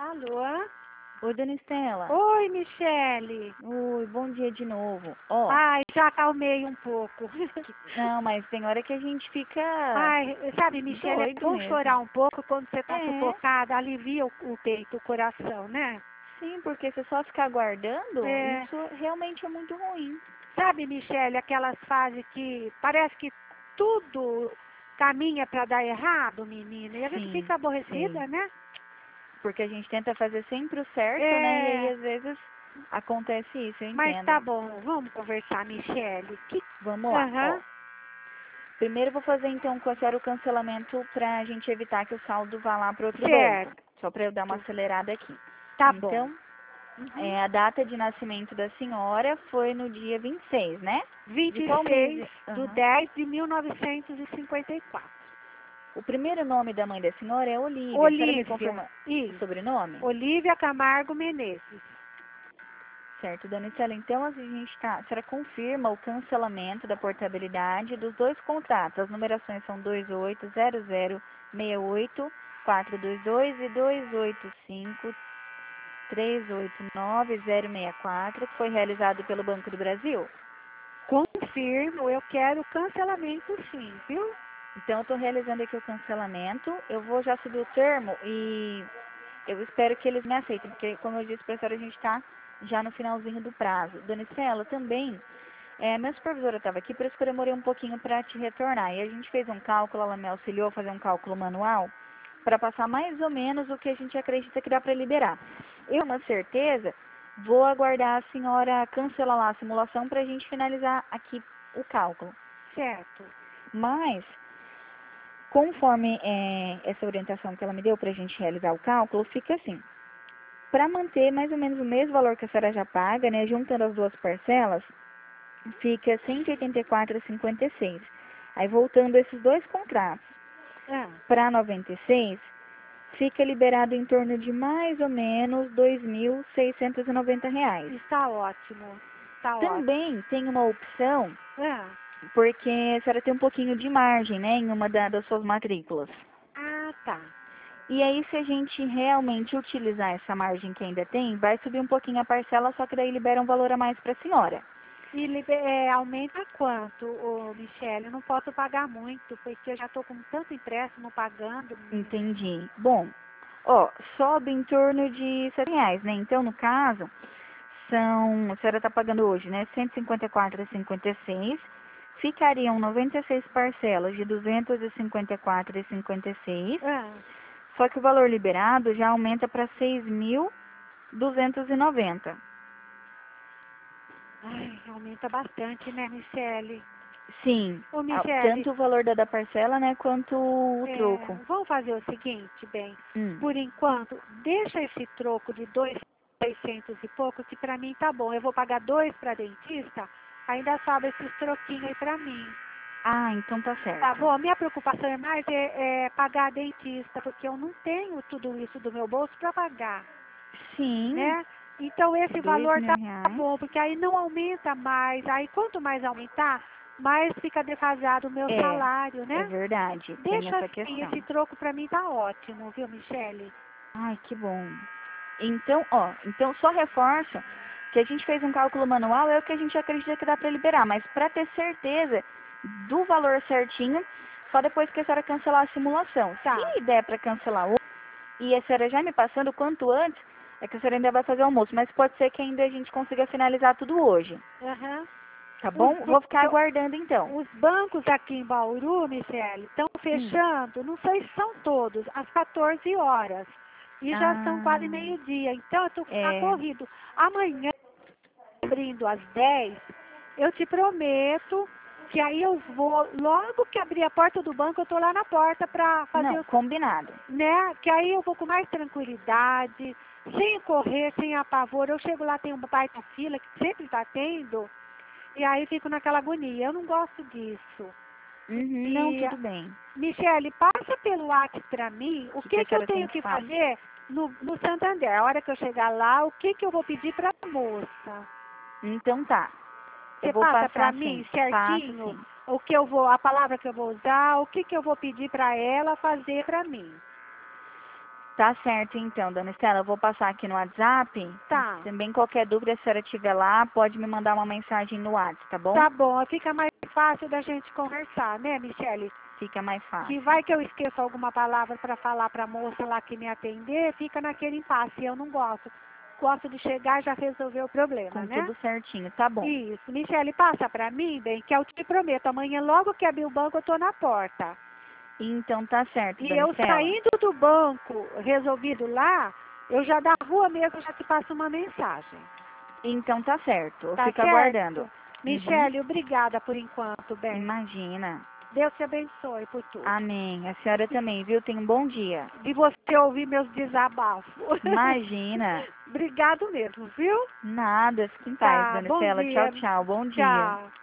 Alô? Oi, dona Estela. Oi, Michele. Oi, bom dia de novo. Ó, Ai, já acalmei um pouco. não, mas tem hora que a gente fica Ai, sabe, Michele, é doido bom mesmo. chorar um pouco quando você tá É, sufocada, alivia o peito, o coração, né? sim, porque você só ficar aguardando, É, isso realmente é muito ruim. sabe, Michele, aquelas fases que parece que tudo caminha para dar errado, menina, e a gente Sim, fica sei. aborrecida, né? Porque a gente tenta fazer sempre o certo, né? E aí É, às vezes acontece isso, eu mas tá entendo. bom, vamos conversar, Michele. Vamos lá, ó. Aham, Primeiro eu vou fazer então com a senhora o cancelamento pra gente evitar que o saldo vá lá pro outro banco. certo, Só pra eu dar uma acelerada aqui. tá bom. Então, Uhum. a data de nascimento da senhora foi no dia 26, né? De qual mês? 26 de Aham. 10 de 1954. O primeiro nome da mãe da senhora é Olívia. A senhora me Olívia, confirma o isso. sobrenome? Olívia Camargo Menezes. Certo, dona Estela. Então, a senhora confirma o cancelamento da portabilidade dos dois contratos. As numerações são 280068 422 e 285389064, que foi realizado pelo Banco do Brasil. Confirmo, eu quero cancelamento sim, viu? Então, eu estou realizando aqui o cancelamento. Eu vou já subir o termo e eu espero que eles me aceitem, porque, como eu disse para a senhora, a gente está já no finalzinho do prazo. Dona Estela, também, minha supervisora estava aqui, por isso que eu demorei um pouquinho para te retornar. E a gente fez um cálculo, ela me auxiliou a fazer um cálculo manual, para passar mais ou menos o que a gente acredita que dá para liberar. Eu, uma certeza, vou aguardar a senhora cancelar lá a simulação para a gente finalizar aqui o cálculo. Certo. Mas, conforme essa orientação que ela me deu para a gente realizar o cálculo, fica assim. Para manter mais ou menos o mesmo valor que a senhora já paga, né, juntando as duas parcelas, fica 184,56. Aí, voltando esses dois contratos Ah, para 96, fica liberado em torno de mais ou menos R$ 2.690. está ótimo. Está ótimo. Também tem uma opção, Ah, porque a senhora tem um pouquinho de margem, né, em uma das suas matrículas. ah, tá. E aí, se a gente realmente utilizar essa margem que ainda tem, vai subir um pouquinho a parcela, só que daí libera um valor a mais para a senhora. E aumenta quanto, ô, Michele? Eu não posso pagar muito, porque eu já estou com tanto empréstimo pagando, menina. Entendi. Bom, ó, sobe em torno de R$ 7, né? Então, no caso, a senhora está pagando hoje, né? 154,56. Ficariam 96 parcelas de 254,56. Ah, Só que o valor liberado já aumenta para 6.290. ai, aumenta bastante, né, Michele? Sim, Ô, Michele, tanto o valor da parcela, né, quanto o troco. vamos fazer o seguinte, bem, Hum. por enquanto, deixa esse troco de 2.600 e pouco, que para mim tá bom. Eu vou pagar 2 para dentista, ainda sobra esses troquinhos aí para mim. Ah, então tá Tá certo. bom? A minha preocupação é mais pagar a dentista, porque eu não tenho tudo isso do meu bolso para pagar, Sim, né? Então esse dois valor mil tá reais. bom, porque aí não aumenta mais. Aí quanto mais aumentar, mais fica defasado o meu É, salário, é né? verdade, tem Deixa essa assim, questão. esse troco pra mim tá ótimo, viu, Michele? Ai, que bom. Então, ó, então só reforço que a gente fez um cálculo manual, é o que a gente acredita que dá para liberar, mas para ter certeza do valor certinho, só depois que a senhora cancelar a simulação. Tá. Se der para cancelar hoje, e a senhora já me passando o quanto antes, é que a senhora ainda vai fazer o almoço, mas pode ser que ainda a gente consiga finalizar tudo hoje, Aham. tá Os, bom? ba- Vou ficar então, aguardando então. os bancos aqui em Bauru, Michele, estão Hum. fechando, não sei se são todos, às 14 horas. E já são quase Ah, meio-dia, então eu tô a é. corrido. Amanhã, abrindo às 10, eu te prometo que aí eu vou, logo que abrir a porta do banco, eu tô lá na porta para fazer Não, o combinado. né? Que aí eu vou com mais tranquilidade, sem correr, sem apavor. Eu chego lá, tem uma baita fila que sempre está tendo, e aí fico naquela agonia. Eu não gosto disso. Uhum, não, E, tudo bem. Michele, passa pelo WhatsApp para mim o O que a que eu senhora tem tenho que que falar? fazer no Santander. A hora que eu chegar lá, o que eu vou pedir para a moça. Então tá. Eu Você vou passa para passar mim sim. Passo certinho sim. o que eu vou, a palavra que eu vou usar, o que eu vou pedir para ela fazer para mim. Tá certo, então, dona Estela. Eu vou passar aqui no WhatsApp. Tá. Também qualquer dúvida, se a senhora tiver lá, pode me mandar uma mensagem no WhatsApp, tá bom? Tá bom, fica mais fácil da gente conversar, né, Michele? Fica mais Que fácil. vai que eu esqueço alguma palavra para falar para a moça lá que me atender, fica naquele impasse. Eu não gosto. Gosto de chegar e já resolver o problema, Com né? tudo certinho, tá bom. Isso. Michele, passa para mim, bem, que eu te prometo, amanhã logo que abrir o banco eu tô na porta. Então tá certo, E dona eu Estela. saindo do banco, resolvido lá, eu já da rua mesmo já te passo uma mensagem. Então tá certo. Eu Tá fico certo? aguardando. Michele, obrigada por enquanto, bem. Imagina. Deus te abençoe por tudo. Amém. A senhora também, viu? Tenha um bom dia. De você ouvir meus desabafos. Imagina. Obrigado mesmo, viu? Nada. Fique em paz, Tá, dona bom Estela. Tchau, dia. tchau. Bom dia. Tchau.